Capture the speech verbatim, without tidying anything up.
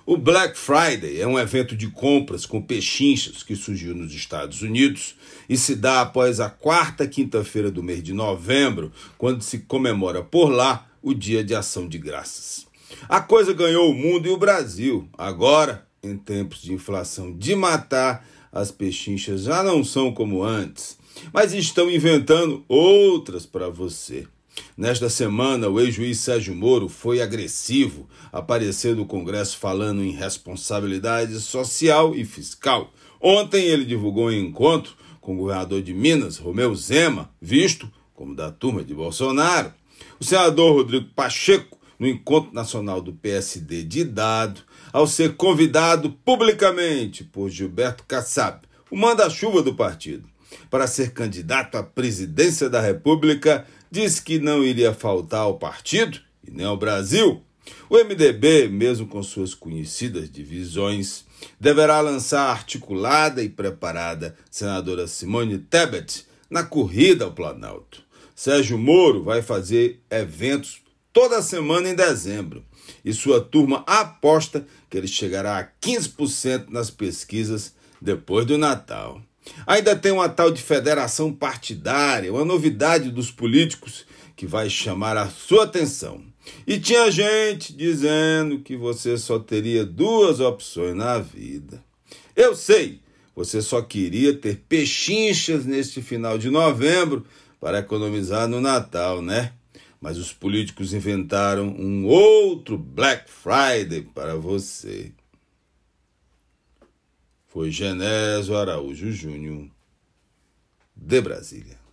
O Black Friday é um evento de compras com pechinchas que surgiu nos Estados Unidos e se dá após a quarta quinta-feira do mês de novembro, quando se comemora por lá o Dia de Ação de Graças. A coisa ganhou o mundo e o Brasil. Agora, em tempos de inflação de matar, as pechinchas já não são como antes, mas estão inventando outras para você. Nesta semana, o ex-juiz Sérgio Moro foi agressivo, apareceu no Congresso falando em responsabilidade social e fiscal. Ontem ele divulgou um encontro com o governador de Minas, Romeu Zema, visto como da turma de Bolsonaro. O senador Rodrigo Pacheco, no encontro nacional do P S D de Dado, ao ser convidado publicamente por Gilberto Kassab, o manda-chuva do partido, para ser candidato à presidência da República, disse que não iria faltar ao partido e nem ao Brasil. O M D B, mesmo com suas conhecidas divisões, deverá lançar a articulada e preparada senadora Simone Tebet na corrida ao Planalto. Sérgio Moro vai fazer eventos toda semana em dezembro e sua turma aposta que ele chegará a quinze por cento nas pesquisas depois do Natal. Ainda tem uma tal de federação partidária, uma novidade dos políticos que vai chamar a sua atenção. E tinha gente dizendo que você só teria duas opções na vida. Eu sei, você só queria ter pechinchas neste final de novembro para economizar no Natal, né? Mas os políticos inventaram um outro Black Friday para você. Foi Genésio Araújo Júnior, de Brasília.